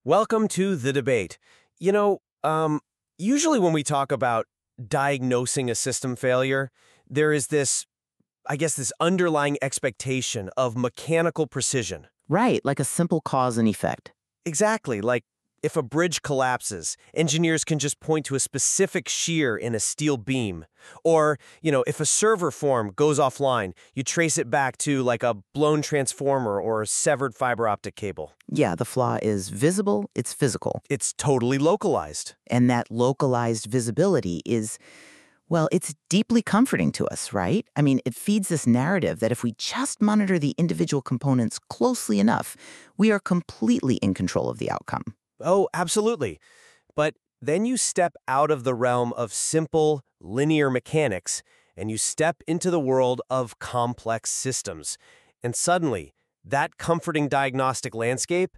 Welcome to the debate. You know, usually when we talk about diagnosing a system failure, there is this underlying expectation of mechanical precision. Right, like a simple cause and effect. Exactly, like if a bridge collapses, engineers can just point to a specific shear in a steel beam. Or, if a server form goes offline, you trace it back to like a blown transformer or a severed fiber optic cable. Yeah, the flaw is visible, it's physical. It's totally localized. And that localized visibility is, well, it's deeply comforting to us, right? I mean, it feeds this narrative that if we just monitor the individual components closely enough, we are completely in control of the outcome. Oh, absolutely. But then you step out of the realm of simple, linear mechanics, and you step into the world of complex systems. And suddenly, that comforting diagnostic landscape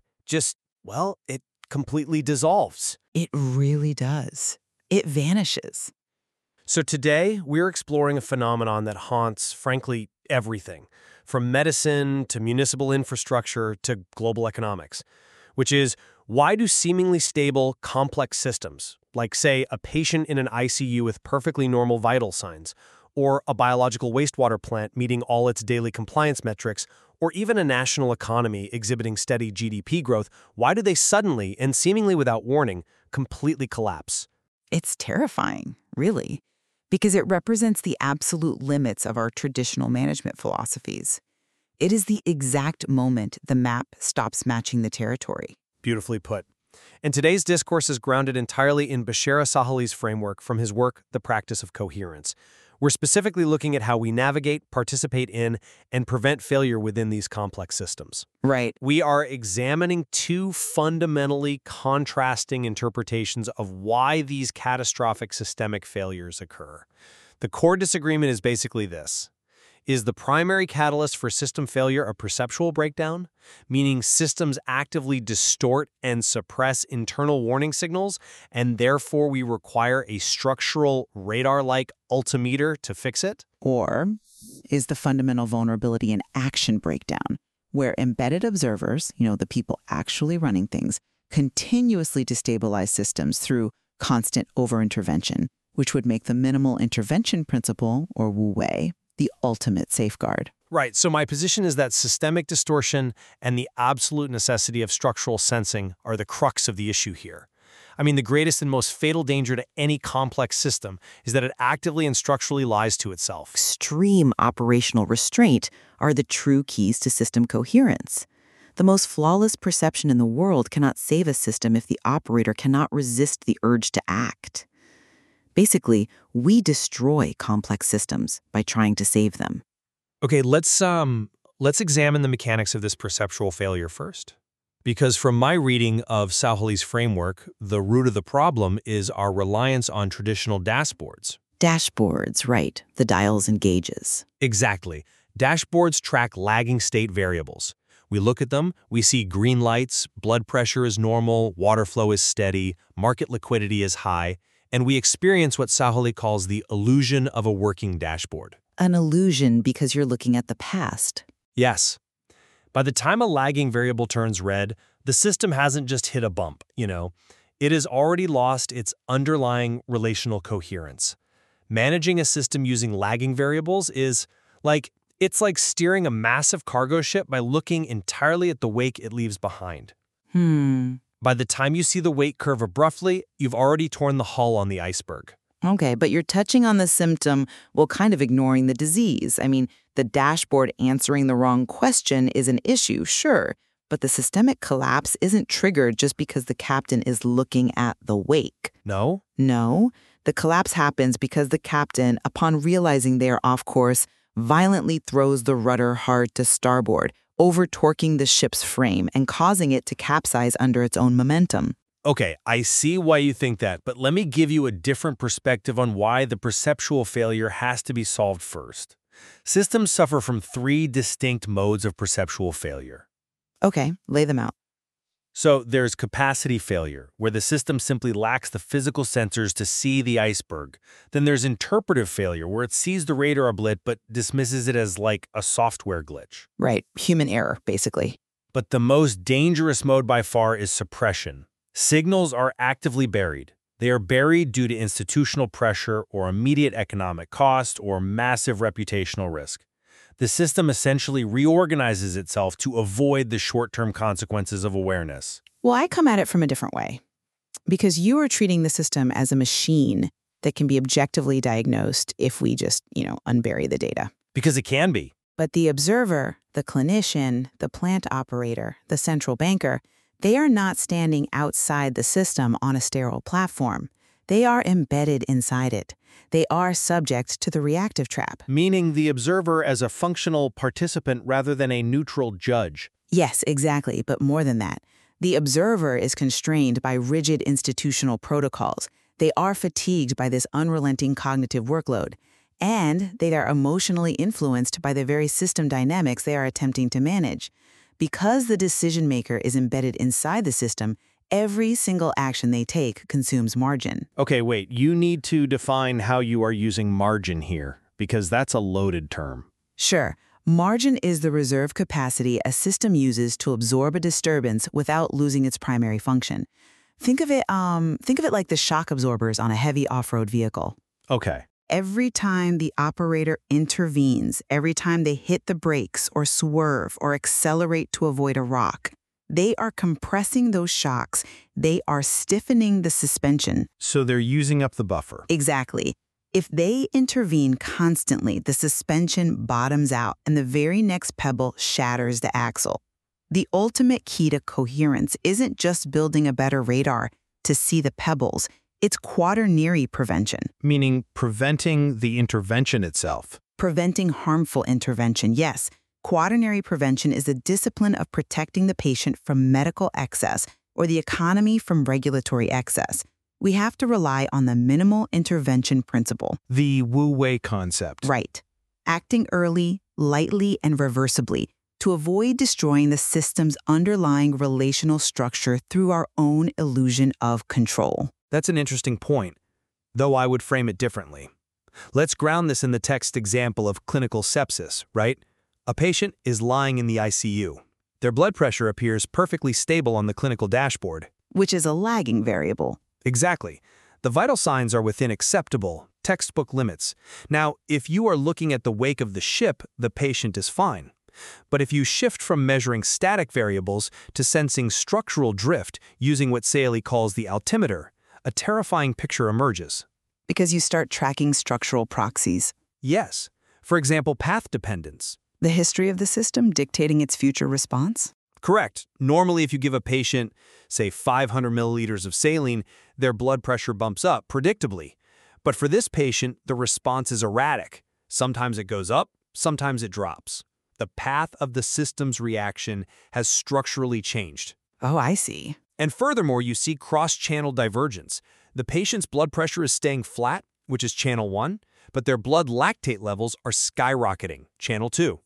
it completely dissolves. It really does. It vanishes. So today, we're exploring a phenomenon that haunts, frankly, everything, from medicine to municipal infrastructure to global economics, which is why do seemingly stable, complex systems, like, say, a patient in an ICU with perfectly normal vital signs, or a biological wastewater plant meeting all its daily compliance metrics, or even a national economy exhibiting steady GDP growth, why do they suddenly, and seemingly without warning, completely collapse? It's terrifying, really, because it represents the absolute limits of our traditional management philosophies. It is the exact moment the map stops matching the territory. Beautifully put. And today's discourse is grounded entirely in Bashar Asahali's framework from his work, The Practice of Coherence. We're specifically looking at how we navigate, participate in, and prevent failure within these complex systems. Right. We are examining two fundamentally contrasting interpretations of why these catastrophic systemic failures occur. The core disagreement is basically this. Is the primary catalyst for system failure a perceptual breakdown, meaning systems actively distort and suppress internal warning signals, and therefore we require a structural radar-like altimeter to fix it? Or is the fundamental vulnerability an action breakdown, where embedded observers, the people actually running things, continuously destabilize systems through constant over-intervention, which would make the minimal intervention principle, or Wu Wei, the ultimate safeguard. Right, so my position is that systemic distortion and the absolute necessity of structural sensing are the crux of the issue here. I mean, the greatest and most fatal danger to any complex system is that it actively and structurally lies to itself. Extreme operational restraint are the true keys to system coherence. The most flawless perception in the world cannot save a system if the operator cannot resist the urge to act. Basically, we destroy complex systems by trying to save them. Okay, let's examine the mechanics of this perceptual failure first. Because from my reading of Sahali's framework, the root of the problem is our reliance on traditional dashboards. Dashboards, right, the dials and gauges. Exactly. Dashboards track lagging state variables. We look at them, we see green lights, blood pressure is normal, water flow is steady, market liquidity is high, and we experience what Sahali calls the illusion of a working dashboard. An illusion because you're looking at the past. Yes. By the time a lagging variable turns red, the system hasn't just hit a bump, It has already lost its underlying relational coherence. Managing a system using lagging variables is it's like steering a massive cargo ship by looking entirely at the wake it leaves behind. By the time you see the weight curve abruptly, you've already torn the hull on the iceberg. Okay, but you're touching on the symptom while kind of ignoring the disease. I mean, the dashboard answering the wrong question is an issue, sure, but the systemic collapse isn't triggered just because the captain is looking at the wake. No? No, the collapse happens because the captain, upon realizing they are off course, violently throws the rudder hard to starboard, over-torquing the ship's frame and causing it to capsize under its own momentum. Okay, I see why you think that, but let me give you a different perspective on why the perceptual failure has to be solved first. Systems suffer from three distinct modes of perceptual failure. Okay, lay them out. So there's capacity failure, where the system simply lacks the physical sensors to see the iceberg. Then there's interpretive failure, where it sees the radar blip but dismisses it as like a software glitch. Right, human error, basically. But the most dangerous mode by far is suppression. Signals are actively buried. They are buried due to institutional pressure or immediate economic cost or massive reputational risk. The system essentially reorganizes itself to avoid the short-term consequences of awareness. Well, I come at it from a different way. Because you are treating the system as a machine that can be objectively diagnosed if we just, unbury the data. Because it can be. But the observer, the clinician, the plant operator, the central banker, they are not standing outside the system on a sterile platform. They are embedded inside it. They are subject to the reactive trap. Meaning the observer as a functional participant rather than a neutral judge. Yes, exactly, but more than that. The observer is constrained by rigid institutional protocols. They are fatigued by this unrelenting cognitive workload. And they are emotionally influenced by the very system dynamics they are attempting to manage. Because the decision maker is embedded inside the system, every single action they take consumes margin. Okay, wait, you need to define how you are using margin here, because that's a loaded term. Sure. Margin is the reserve capacity a system uses to absorb a disturbance without losing its primary function. Think of it like the shock absorbers on a heavy off-road vehicle. Okay. Every time the operator intervenes, every time they hit the brakes or swerve or accelerate to avoid a rock, they are compressing those shocks. They are stiffening the suspension. So they're using up the buffer. Exactly. If they intervene constantly, the suspension bottoms out and the very next pebble shatters the axle. The ultimate key to coherence isn't just building a better radar to see the pebbles. It's quaternary prevention. Meaning preventing the intervention itself. Preventing harmful intervention, yes. Quaternary prevention is the discipline of protecting the patient from medical excess or the economy from regulatory excess. We have to rely on the minimal intervention principle. The Wu Wei concept. Right. Acting early, lightly, and reversibly to avoid destroying the system's underlying relational structure through our own illusion of control. That's an interesting point, though I would frame it differently. Let's ground this in the text example of clinical sepsis, right? A patient is lying in the ICU. Their blood pressure appears perfectly stable on the clinical dashboard. Which is a lagging variable. Exactly. The vital signs are within acceptable, textbook limits. Now, if you are looking at the wake of the ship, the patient is fine. But if you shift from measuring static variables to sensing structural drift using what Saley calls the altimeter, a terrifying picture emerges. Because you start tracking structural proxies. Yes. For example, path dependence. The history of the system dictating its future response? Correct. Normally, if you give a patient, say, 500 milliliters of saline, their blood pressure bumps up predictably. But for this patient, the response is erratic. Sometimes it goes up, sometimes it drops. The path of the system's reaction has structurally changed. Oh, I see. And furthermore, you see cross-channel divergence. The patient's blood pressure is staying flat, which is channel 1, but their blood lactate levels are skyrocketing, channel 2.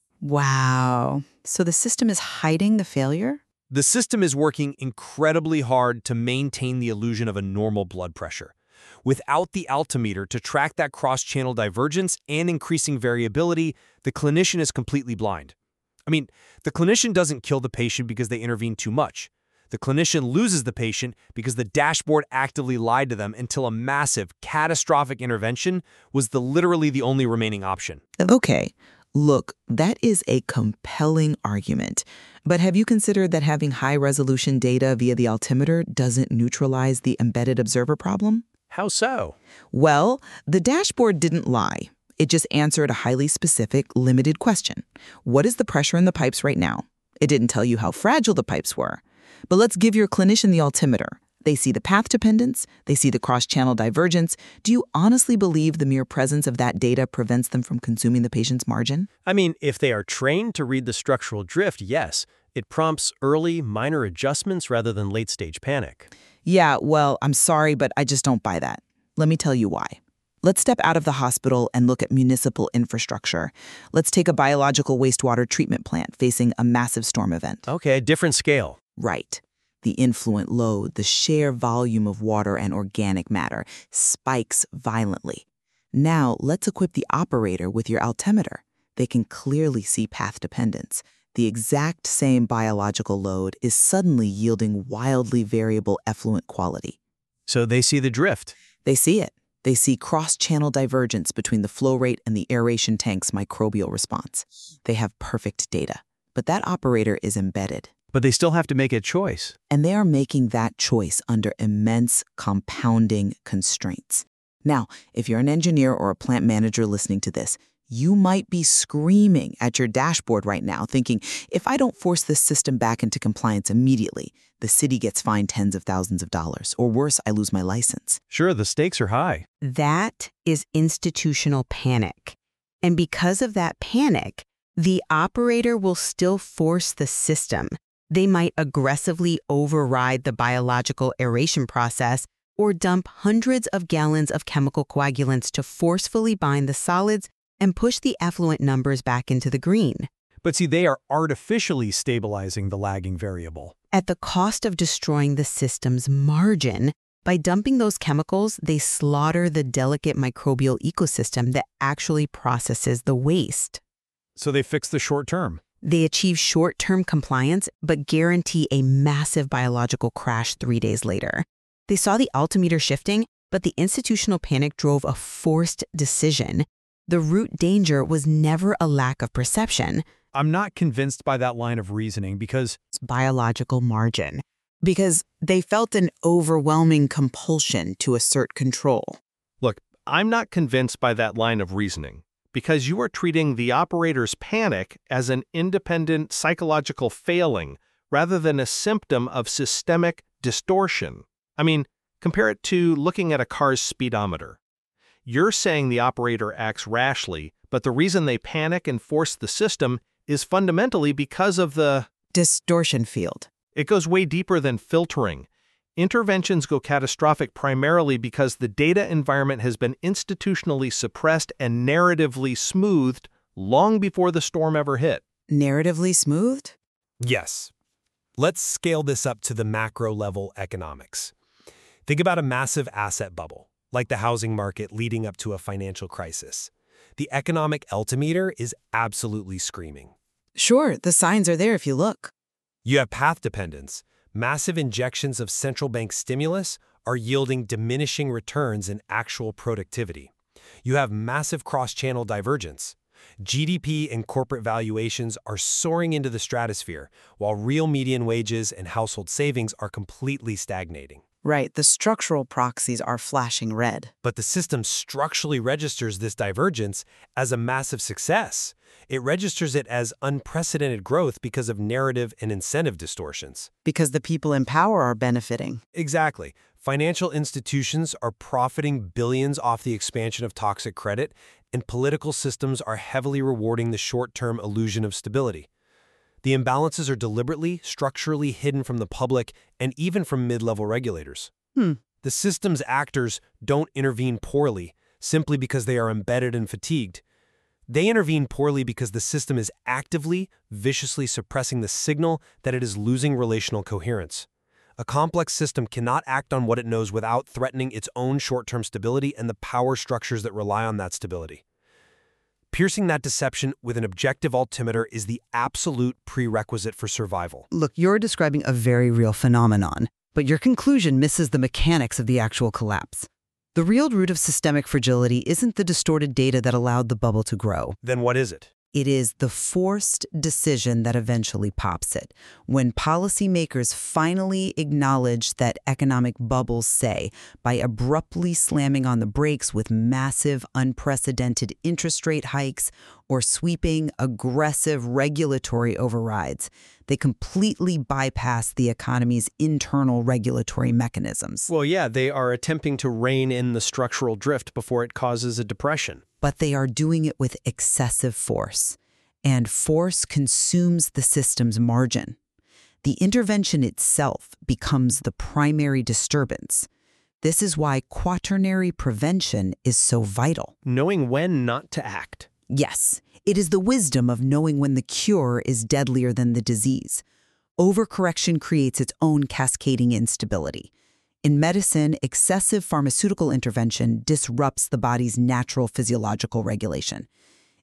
Wow. So the system is hiding the failure? The system is working incredibly hard to maintain the illusion of a normal blood pressure. Without the altimeter to track that cross-channel divergence and increasing variability, the clinician is completely blind. I mean, the clinician doesn't kill the patient because they intervene too much. The clinician loses the patient because the dashboard actively lied to them until a massive, catastrophic intervention was literally the only remaining option. Okay, look, that is a compelling argument. But have you considered that having high-resolution data via the altimeter doesn't neutralize the embedded observer problem? How so? Well, the dashboard didn't lie. It just answered a highly specific, limited question. What is the pressure in the pipes right now? It didn't tell you how fragile the pipes were. But let's give your clinician the altimeter. They see the path dependence, they see the cross-channel divergence. Do you honestly believe the mere presence of that data prevents them from consuming the patient's margin? I mean, if they are trained to read the structural drift, yes. It prompts early, minor adjustments rather than late-stage panic. Yeah, well, I'm sorry, but I just don't buy that. Let me tell you why. Let's step out of the hospital and look at municipal infrastructure. Let's take a biological wastewater treatment plant facing a massive storm event. Okay, different scale. Right. The influent load, the sheer volume of water and organic matter, spikes violently. Now, let's equip the operator with your altimeter. They can clearly see path dependence. the exact same biological load is suddenly yielding wildly variable effluent quality. So they see the drift. They see it. They see cross-channel divergence between the flow rate and the aeration tank's microbial response. They have perfect data. But that operator is embedded. But they still have to make a choice. And they are making that choice under immense compounding constraints. Now, if you're an engineer or a plant manager listening to this, you might be screaming at your dashboard right now, thinking, if I don't force this system back into compliance immediately, the city gets fined tens of thousands of dollars, or worse, I lose my license. Sure, the stakes are high. That is institutional panic. And because of that panic, the operator will still force the system. They might aggressively override the biological aeration process or dump hundreds of gallons of chemical coagulants to forcefully bind the solids and push the effluent numbers back into the green. But see, they are artificially stabilizing the lagging variable. At the cost of destroying the system's margin, by dumping those chemicals, they slaughter the delicate microbial ecosystem that actually processes the waste. So they fix the short term. They achieve short-term compliance, but guarantee a massive biological crash 3 days later. They saw the altimeter shifting, but the institutional panic drove a forced decision. The root danger was never a lack of perception. I'm not convinced by that line of reasoning because It's biological margin. Because they felt an overwhelming compulsion to assert control. Look, I'm not convinced by that line of reasoning because you are treating the operator's panic as an independent psychological failing rather than a symptom of systemic distortion. I mean, compare it to looking at a car's speedometer. You're saying the operator acts rashly, but the reason they panic and force the system is fundamentally because of the Distortion field. It goes way deeper than filtering. Interventions go catastrophic primarily because the data environment has been institutionally suppressed and narratively smoothed long before the storm ever hit. Narratively smoothed? yes. Let's scale this up to the macro level economics. Think about a massive asset bubble, like the housing market leading up to a financial crisis. The economic altimeter is absolutely screaming. Sure, the signs are there if you look. You have path dependence. Massive injections of central bank stimulus are yielding diminishing returns in actual productivity. You have massive cross-channel divergence. GDP and corporate valuations are soaring into the stratosphere, while real median wages and household savings are completely stagnating. Right, the structural proxies are flashing red. But the system structurally registers this divergence as a massive success. It registers it as unprecedented growth because of narrative and incentive distortions. Because the people in power are benefiting. Exactly. Financial institutions are profiting billions off the expansion of toxic credit, and political systems are heavily rewarding the short-term illusion of stability. The imbalances are deliberately, structurally hidden from the public and even from mid-level regulators. The system's actors don't intervene poorly simply because they are embedded and fatigued. They intervene poorly because the system is actively, viciously suppressing the signal that it is losing relational coherence. A complex system cannot act on what it knows without threatening its own short-term stability and the power structures that rely on that stability. Piercing that deception with an objective altimeter is the absolute prerequisite for survival. Look, you're describing a very real phenomenon, but your conclusion misses the mechanics of the actual collapse. The real root of systemic fragility isn't the distorted data that allowed the bubble to grow. Then what is it? It is the forced decision that eventually pops it. When policymakers finally acknowledge that economic bubbles say by abruptly slamming on the brakes with massive, unprecedented interest rate hikes or sweeping, aggressive regulatory overrides, they completely bypass the economy's internal regulatory mechanisms. Well, yeah, they are attempting to rein in the structural drift before it causes a depression. But they are doing it with excessive force, and force consumes the system's margin. The intervention itself becomes the primary disturbance. This is why quaternary prevention is so vital. Knowing when not to act. Yes, it is the wisdom of knowing when the cure is deadlier than the disease. Overcorrection creates its own cascading instability. In medicine, excessive pharmaceutical intervention disrupts the body's natural physiological regulation.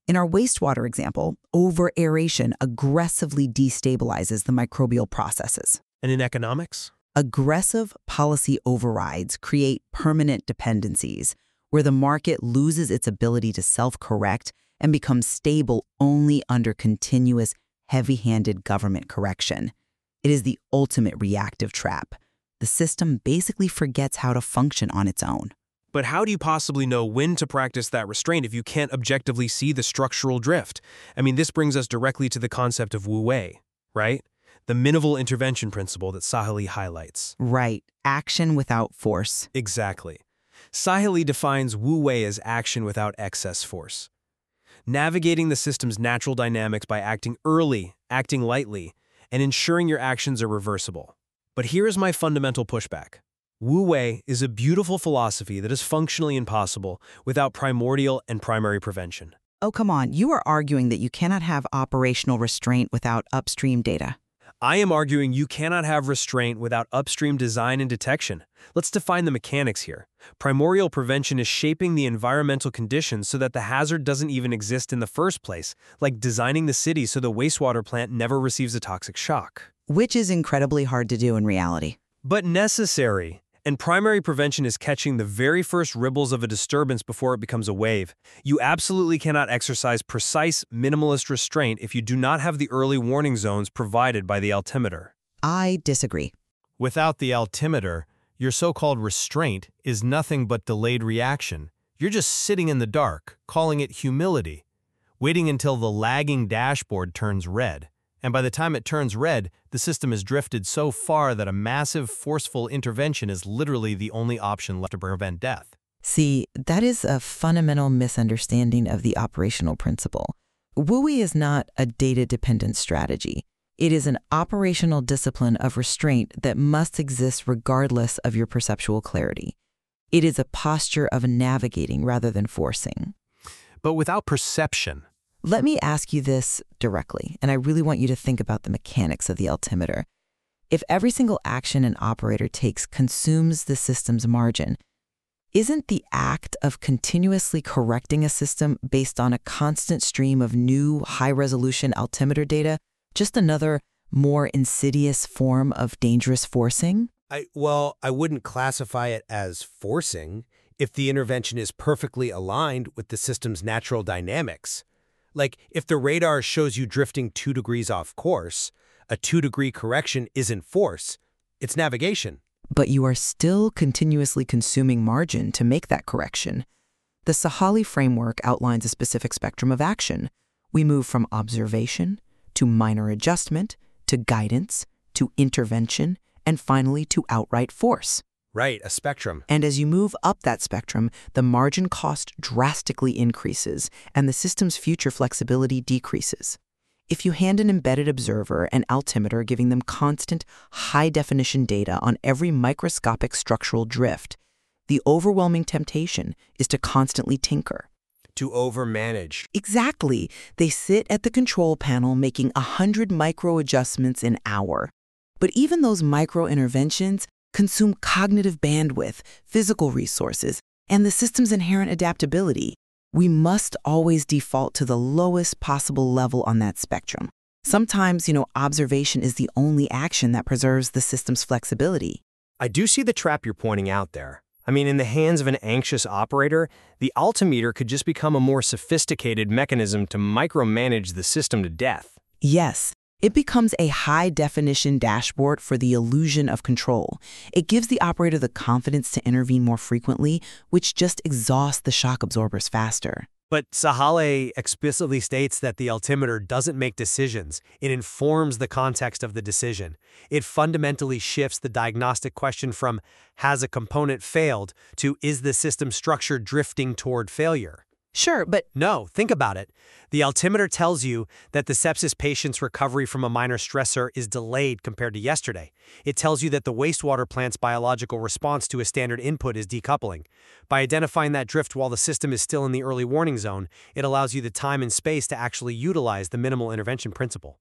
In our wastewater example, over-aeration aggressively destabilizes the microbial processes. And in economics? Aggressive policy overrides create permanent dependencies, where the market loses its ability to self-correct and becomes stable only under continuous, heavy-handed government correction. It is the ultimate reactive trap. The system basically forgets how to function on its own. But how do you possibly know when to practice that restraint if you can't objectively see the structural drift? I mean, this brings us directly to the concept of Wu Wei, right? The minimal intervention principle that Sahili highlights. Right. Action without force. Exactly. Sahili defines Wu Wei as action without excess force. Navigating the system's natural dynamics by acting early, acting lightly, and ensuring your actions are reversible. But here is my fundamental pushback. Wu Wei is a beautiful philosophy that is functionally impossible without primordial and primary prevention. Oh, come on. You are arguing that you cannot have operational restraint without upstream data. I am arguing you cannot have restraint without upstream design and detection. Let's define the mechanics here. Primordial prevention is shaping the environmental conditions so that the hazard doesn't even exist in the first place, like designing the city so the wastewater plant never receives a toxic shock. Which is incredibly hard to do in reality. But necessary. And primary prevention is catching the very first ripples of a disturbance before it becomes a wave. You absolutely cannot exercise precise, minimalist restraint if you do not have the early warning zones provided by the altimeter. I disagree. Without the altimeter, your so-called restraint is nothing but delayed reaction. You're just sitting in the dark, calling it humility, waiting until the lagging dashboard turns red. And by the time it turns red, the system has drifted so far that a massive, forceful intervention is literally the only option left to prevent death. See, that is a fundamental misunderstanding of the operational principle. WUI is not a data-dependent strategy. It is an operational discipline of restraint that must exist regardless of your perceptual clarity. It is a posture of navigating rather than forcing. But without perception. Let me ask you this directly, and I really want you to think about the mechanics of the altimeter. If every single action an operator takes consumes the system's margin, isn't the act of continuously correcting a system based on a constant stream of new high-resolution altimeter data just another, more insidious form of dangerous forcing? I wouldn't classify it as forcing if the intervention is perfectly aligned with the system's natural dynamics. Like, if the radar shows you drifting 2 degrees off course, a 2-degree correction isn't force, it's navigation. But you are still continuously consuming margin to make that correction. The Sahili framework outlines a specific spectrum of action. We move from observation to minor adjustment to guidance to intervention and finally to outright force. Right, a spectrum. And as you move up that spectrum, the margin cost drastically increases and the system's future flexibility decreases. If you hand an embedded observer an altimeter giving them constant, high-definition data on every microscopic structural drift, the overwhelming temptation is to constantly tinker. To overmanage. Exactly. They sit at the control panel making 100 micro-adjustments an hour. But even those micro-interventions consume cognitive bandwidth, physical resources, and the system's inherent adaptability. We must always default to the lowest possible level on that spectrum. Sometimes, observation is the only action that preserves the system's flexibility. I do see the trap you're pointing out there. I mean, in the hands of an anxious operator, the altimeter could just become a more sophisticated mechanism to micromanage the system to death. Yes. It becomes a high-definition dashboard for the illusion of control. It gives the operator the confidence to intervene more frequently, which just exhausts the shock absorbers faster. But Sahili explicitly states that the altimeter doesn't make decisions. It informs the context of the decision. It fundamentally shifts the diagnostic question from, has a component failed, to, is the system structure drifting toward failure? Sure, but No, think about it. The altimeter tells you that the sepsis patient's recovery from a minor stressor is delayed compared to yesterday. It tells you that the wastewater plant's biological response to a standard input is decoupling. By identifying that drift while the system is still in the early warning zone, it allows you the time and space to actually utilize the minimal intervention principle.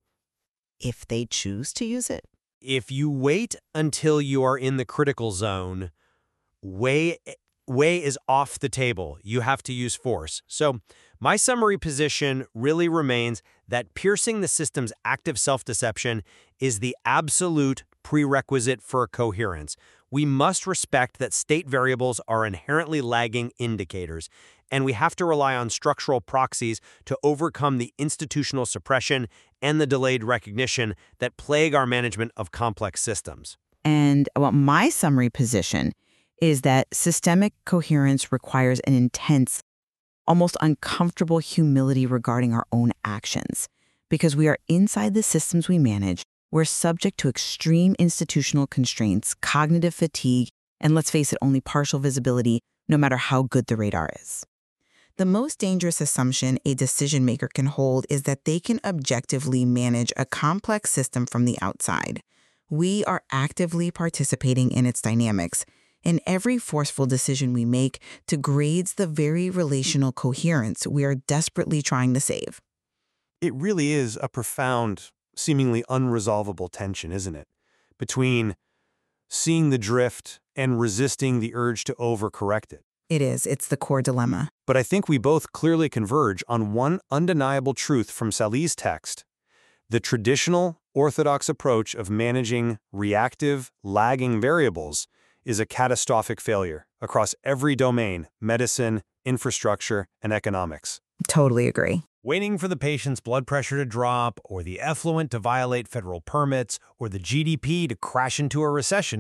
If they choose to use it? If you wait until you are in the critical zone, way is off the table. You have to use force. So my summary position really remains that piercing the system's active self-deception is the absolute prerequisite for coherence. We must respect that state variables are inherently lagging indicators, and we have to rely on structural proxies to overcome the institutional suppression and the delayed recognition that plague our management of complex systems. And my summary position is that systemic coherence requires an intense, almost uncomfortable humility regarding our own actions. Because we are inside the systems we manage, we're subject to extreme institutional constraints, cognitive fatigue, and let's face it, only partial visibility, no matter how good the radar is. The most dangerous assumption a decision maker can hold is that they can objectively manage a complex system from the outside. We are actively participating in its dynamics, and every forceful decision we make degrades the very relational coherence we are desperately trying to save. It really is a profound, seemingly unresolvable tension, isn't it? Between seeing the drift and resisting the urge to overcorrect it. It is. It's the core dilemma. But I think we both clearly converge on one undeniable truth from Salih's text. The traditional, orthodox approach of managing reactive, lagging variables is a catastrophic failure across every domain: medicine, infrastructure, and economics. Totally agree. Waiting for the patient's blood pressure to drop, or the effluent to violate federal permits, or the GDP to crash into a recession.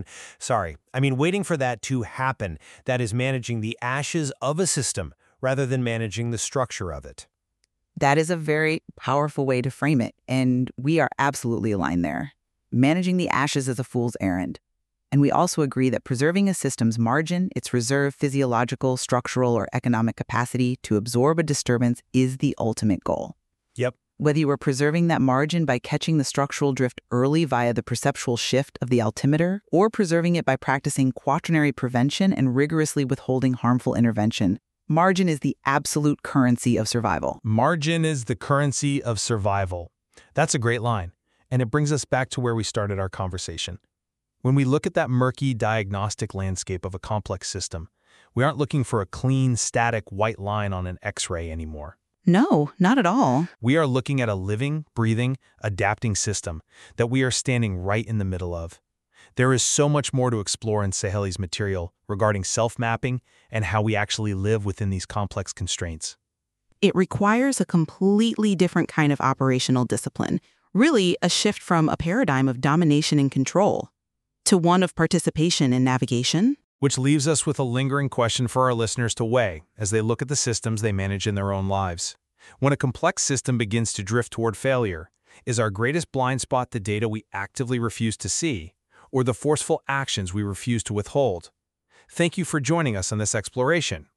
Waiting for that to happen. That is managing the ashes of a system rather than managing the structure of it. That is a very powerful way to frame it, and we are absolutely aligned there. Managing the ashes is a fool's errand. And we also agree that preserving a system's margin, its reserve physiological, structural, or economic capacity to absorb a disturbance is the ultimate goal. Yep. Whether you are preserving that margin by catching the structural drift early via the perceptual shift of the altimeter, or preserving it by practicing quaternary prevention and rigorously withholding harmful intervention, margin is the absolute currency of survival. Margin is the currency of survival. That's a great line, and it brings us back to where we started our conversation. When we look at that murky diagnostic landscape of a complex system, we aren't looking for a clean, static white line on an X-ray anymore. No, not at all. We are looking at a living, breathing, adapting system that we are standing right in the middle of. There is so much more to explore in Salih's material regarding self-mapping and how we actually live within these complex constraints. It requires a completely different kind of operational discipline, really a shift from a paradigm of domination and control to one of participation and navigation. Which leaves us with a lingering question for our listeners to weigh as they look at the systems they manage in their own lives. When a complex system begins to drift toward failure, is our greatest blind spot the data we actively refuse to see, or the forceful actions we refuse to withhold? Thank you for joining us on this exploration.